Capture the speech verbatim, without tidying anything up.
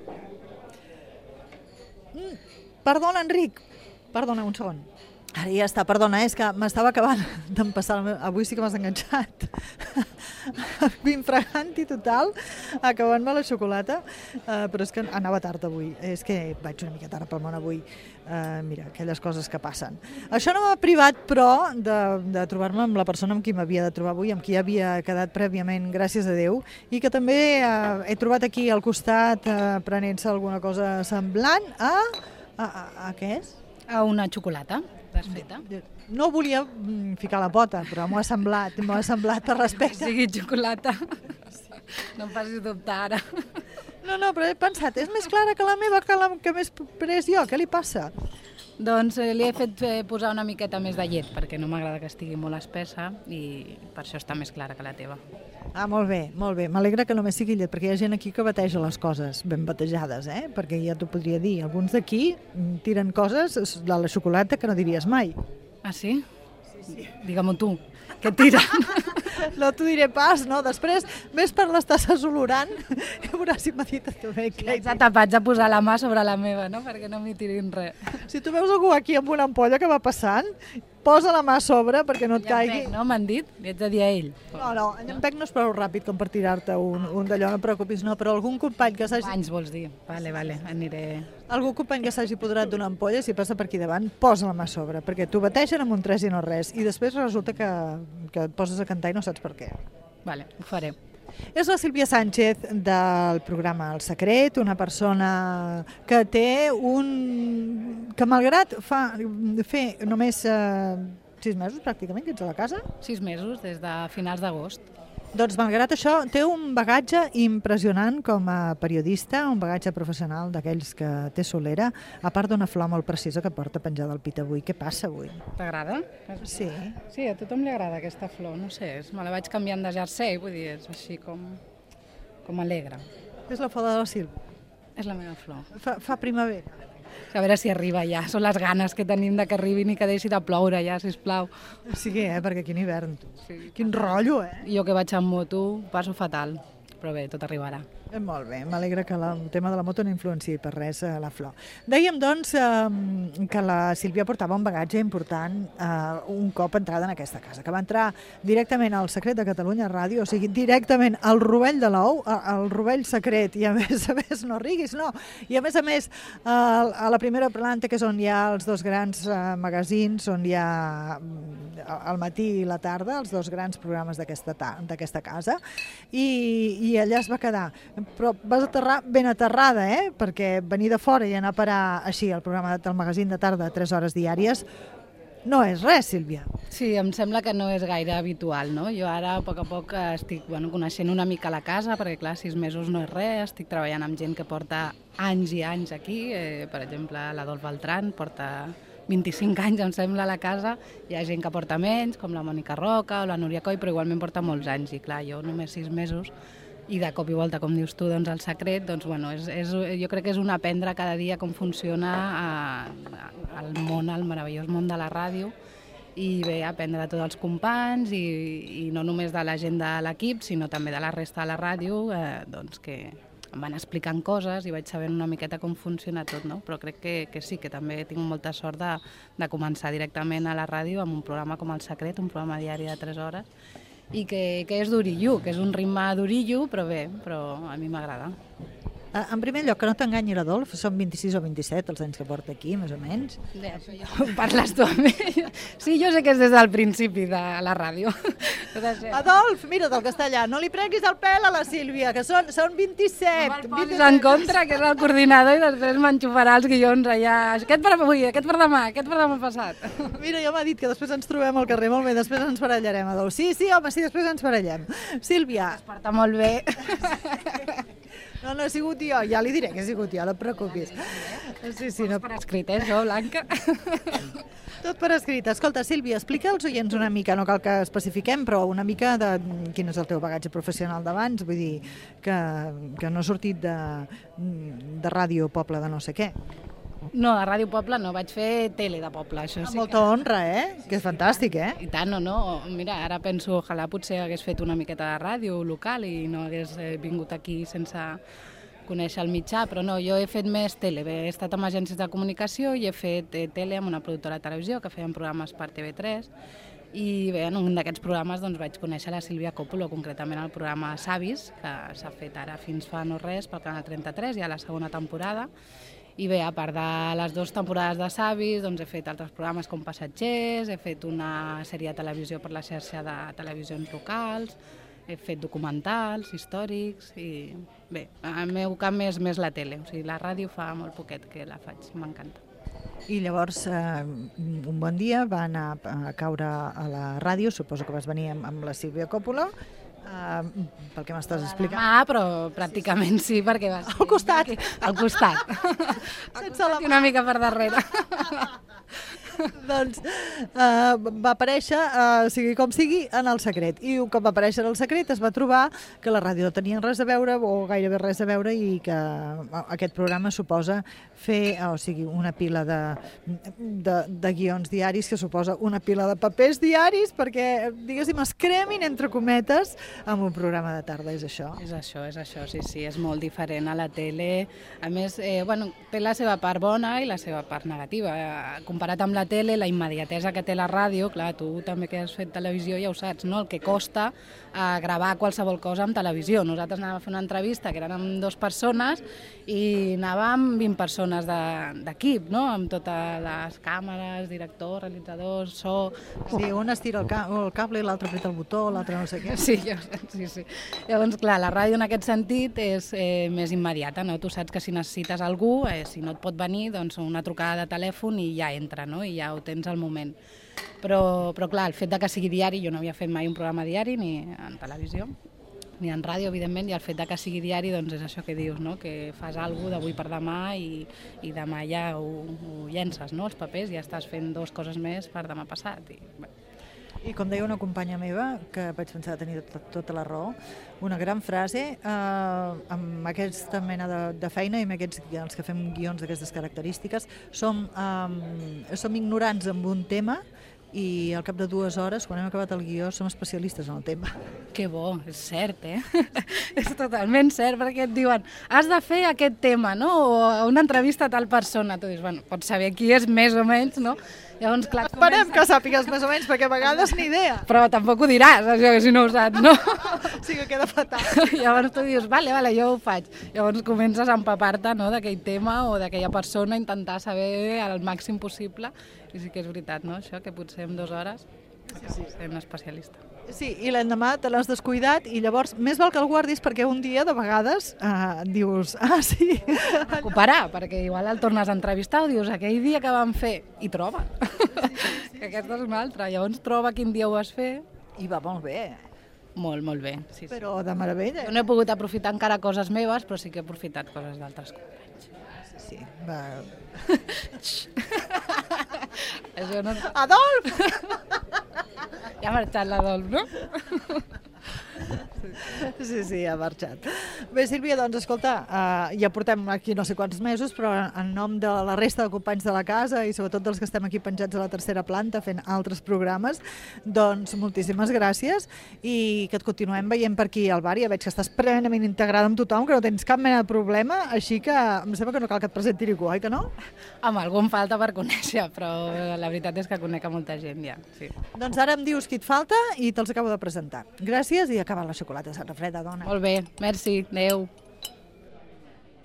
Mm, perdona, Enric. Perdona, un segon. Ara ja està, perdona, és que m'estava acabant d'empassar, avui sí que m'has enganxat. Infraganti total, acabant-me la xocolata, uh, però és que anava tard avui, és que vaig una mica tard pel món avui. Uh, mira, aquelles coses que passen. Això no m'ha privat, però, de, de trobar-me amb la persona amb qui m'havia de trobar avui, amb qui havia quedat prèviament, gràcies a Déu, i que també uh, he trobat aquí al costat, uh, prenent-se alguna cosa semblant a... A, a, a què és? A una xocolata desfeta. No volia ficar la pota, però m'ho ha semblat, m'ho ha semblat per respecte. Que sigui xocolata. No em facis dubtar ara. No, no, però he pensat, és més clara que la meva, que la que m'he pres jo, què li passa? Doncs eh, li he fet eh, posar una miqueta més de llet, perquè no m'agrada que estigui molt espessa i per això està més clara que la teva. Ah, molt bé, molt bé. M'alegra que només sigui llet, perquè hi ha gent aquí que bateja les coses ben batejades, eh? Perquè ja t'ho podria dir. Alguns d'aquí tiren coses de la xocolata que no diries mai. Ah, sí? Sí, sí. Digue-m'ho tu. Què tiren? No t'ho diré pas, no? Després, més per les tasses olorant, i veuràs si m'ha dit també que... Ets atapat a posar la mà sobre la meva, no? Perquè no m'hi tirin res. Si tu veus algú aquí amb una ampolla que va passant, posa la mà a sobre perquè no et caigui. No, m'han dit? Li haig de dir a ell. No, no, en Llampec no és prou ràpid com per tirar-te un, un d'allò, no et preocupis, no, però algun company que s'hagi... Companys, vols dir? Vale, vale, aniré... Algun company que s'hagi podrat d'una ampolla, si passa per aquí davant, posa la mà a sobre, perquè t'ho bateixen amb un tres i no res, i després resulta que, que et poses a cantar i no saps per què. Vale, ho faré. És la Sílvia Sánchez del programa El Secret, una persona que té un... que malgrat fa, fer només eh, sis mesos pràcticament que ets a la casa. Sis mesos, des de finals d'agost. Doncs malgrat això té un bagatge impressionant com a periodista, un bagatge professional d'aquells que té solera, a part d'una flor molt precisa que porta penjada al pit avui. Què passa avui? T'agrada? Sí. Sí, a tothom li agrada aquesta flor, no sé, me la vaig canviant de jersei, vull dir, és així com, com alegre. És la flor de la Sílvia? És la meva flor. Fa, fa primavera. A veure si arriba ja, són les ganes que tenim de que arribin i que deixi de ploure ja, sisplau. Sí, eh, perquè quin hivern. Sí. Quin rotllo, eh? Jo que vaig amb moto passo fatal, però bé, tot arribarà. Eh, molt bé, m'alegra que la, el tema de la moto no influenciï per res a la flor. Dèiem, doncs, eh, que la Sílvia portava un bagatge important eh, un cop entrada en aquesta casa, que va entrar directament al Secret de Catalunya Ràdio, o sigui, directament al rovell de l'ou, al rovell secret, i a més a més, no riguis, no, i a més a més, eh, a la primera planta, que és on hi ha els dos grans eh, magazins, on hi ha al matí i la tarda, els dos grans programes d'aquesta d'aquesta casa, i, i allà es va quedar. Però vas aterrar ben aterrada, eh? Perquè venir de fora i anar a parar així al programa del magazín de tarda a tres hores diàries no és res, Sílvia. Sí, em sembla que no és gaire habitual, no? Jo ara a poc a poc estic bueno, coneixent una mica la casa, perquè clar, sis mesos no és res, estic treballant amb gent que porta anys i anys aquí, eh, per exemple l'Adolf Beltrán porta vint-i-cinc anys, em sembla, a la casa, hi ha gent que porta menys, com la Mònica Roca o la Núria Coll, però igualment porta molts anys, i clar, jo només sis mesos, i de cop i volta, com dius tu, doncs el secret, doncs bueno, és, és, jo crec que és un aprendre cada dia com funciona el món, el meravellós món de la ràdio, i bé, aprendre de tots els companys, i, i no només de la gent de l'equip, sinó també de la resta de la ràdio, eh, doncs que em van explicant coses i vaig sabent una miqueta com funciona tot, no? Però crec que, que sí, que també tinc molta sort de, de començar directament a la ràdio amb un programa com El Secret, un programa diari de tres hores, i que, que és durillo, que és un ritme durillo, però bé, però a mi m'agrada. En primer lloc, que no t'enganyi l'Adolf, són vint-i-sis o vint-i-set els anys que porta aquí, més o menys. Bé, això parles tu amb ell. Sí, jo sé que és des del principi de la ràdio. Adolf, mira't el castellà, no li prenguis el pèl a la Sílvia, que són, són vint-i-set. No me'l posis en contra, que és el coordinador, i després m'enxufarà els guions allà. Aquest per avui, aquest per demà, aquest per demà passat. Mira, ja m'ha dit que després ens trobem al carrer, molt bé, després ens barallarem, Adolf. Sí, sí, home, sí, després ens barallem. Sílvia. Es porta molt bé. No, no he sigut jo, ja li diré que he sigut jo, no et preocupis. Sí, sí, no per escrit, eh, això, Blanca. Tot per escrit. Escolta, Sílvia, explica als oients una mica, no cal que especifiquem, però una mica de quin és el teu bagatge professional d'abans, vull dir que, que no ha sortit de, de ràdio poble de no sé què. No, a Ràdio Poble no, vaig fer tele de poble, això sí. Amb molta que... honra, eh? Que és fantàstic, eh? I tant, o no? Mira, ara penso, ojalà potser hagués fet una miqueta de ràdio local i no hagués vingut aquí sense conèixer el mitjà, però no, jo he fet més tele, he estat en agències de comunicació i he fet eh, tele amb una productora de televisió que feien programes per T V tres, i bé, en un d'aquests programes doncs, vaig conèixer la Sílvia Coppolo, concretament el programa Savis, que s'ha fet ara fins fa no res pel Canal trenta-tres, ja la segona temporada. I bé, a part de les dues temporades de Savis, doncs he fet altres programes com Passatgers, he fet una sèrie de televisió per la xarxa de televisions locals, he fet documentals històrics i bé, el meu camp és més la tele, o sigui, la ràdio fa molt poquet que la faig, m'encanta. I llavors, eh, un bon dia va anar a caure a la ràdio, suposo que vas venir amb, amb la Sílvia Coppolo, Uh, pel que m'estàs explicant. Ah, però pràcticament sí, perquè va ser... Al costat. Al costat. Sense la mà. Una mica per darrere. Doncs uh, va aparèixer, uh, sigui com sigui, en El Secret. I un cop va aparèixer en El Secret es va trobar que la ràdio no tenia res a veure, o gairebé res a veure, i que aquest programa suposa fer, o sigui, una pila de, de, de guions diaris, que suposa una pila de papers diaris, perquè, diguéssim, es cremin, entre cometes, amb un programa de tarda, és això? És això, és això, sí, sí, és molt diferent a la tele. A més, eh, bueno, té la seva part bona i la seva part negativa. Eh, comparat amb la tele, la immediatesa que té la ràdio, clar, tu també que has fet televisió ja ho saps, no? El que costa eh, gravar qualsevol cosa amb televisió. Nosaltres anàvem a fer una entrevista que eren amb dues persones i anàvem vint persones d'equip, no? Amb totes les càmeres, director, realitzador, so... Sí, un estira el, ca el cable i l'altre apreta el botó, l'altre no sé què. Sí, sí, sí. Llavors, clar, la ràdio en aquest sentit és eh, més immediata, no? Tu saps que si necessites algú, eh, si no et pot venir, doncs una trucada de telèfon i ja entra, no? I ja ho tens al moment. Però, però clar, el fet de que sigui diari, jo no havia fet mai un programa diari, ni en televisió, ni en ràdio, evidentment, i el fet de que sigui diari, doncs és això que dius, no? Que fas alguna cosa d'avui per demà i, i demà ja ho, ho llences, no? Els papers, ja estàs fent dues coses més per demà passat. I, bé. I com deia una companya meva, que vaig pensar de tenir tot, tota la raó, una gran frase, eh, amb aquesta mena de, de feina i amb aquests, els que fem guions d'aquestes característiques, som, eh, som ignorants en un tema i al cap de dues hores, quan hem acabat el guió, som especialistes en el tema. Que bo, és cert, eh? És totalment cert, perquè et diuen has de fer aquest tema, no? O una entrevista a tal persona. Tu dius, bueno, pots saber qui és més o menys, no? Llavors, clar, esperem comença... que sàpigues més o menys, perquè a vegades ni idea. Però tampoc ho diràs, això, que si no ho saps, no? Sí que queda fatal. Llavors tu dius, vale, vale, jo ho faig. Llavors comences a empapar-te, no?, d'aquell tema o d'aquella persona, intentar saber el màxim possible. I sí que és veritat, no?, això, que potser en dues hores sí, sí. Ser un especialista. Sí, i l'endemà te l'has descuidat i llavors més val que el guardis perquè un dia de vegades eh, dius, ah sí, recuperar, perquè igual el tornes a entrevistar o dius aquell dia que vam fer i troba, sí, sí, sí, que aquesta és una altra, llavors troba quin dia ho vas fer. I va molt bé. Molt, molt bé. Sí, sí. Però de meravella. Jo no he pogut aprofitar encara coses meves, però sí que he aprofitat coses d'altres companys. Sí, sí, va... Això no... Adolf! Ja ha marxat l'Adolf, no? Sí, sí, ha marxat. Bé, Sílvia, doncs, escolta, uh, ja portem aquí no sé quants mesos, però en nom de la resta de companys de la casa i sobretot dels que estem aquí penjats a la tercera planta fent altres programes, doncs moltíssimes gràcies i que et continuem veient per aquí al bar. Ja veig que estàs plenament integrada amb tothom, que no tens cap mena de problema, així que em sembla que no cal que et presenti ningú, oi que no? Amb algú em falta per conèixer, però la veritat és que conec a molta gent ja. Sí. Doncs ara em dius qui et falta i te'ls acabo de presentar. Gràcies i acaba la xocolata, s'ha refreda, dona. Molt bé, merci, adeu.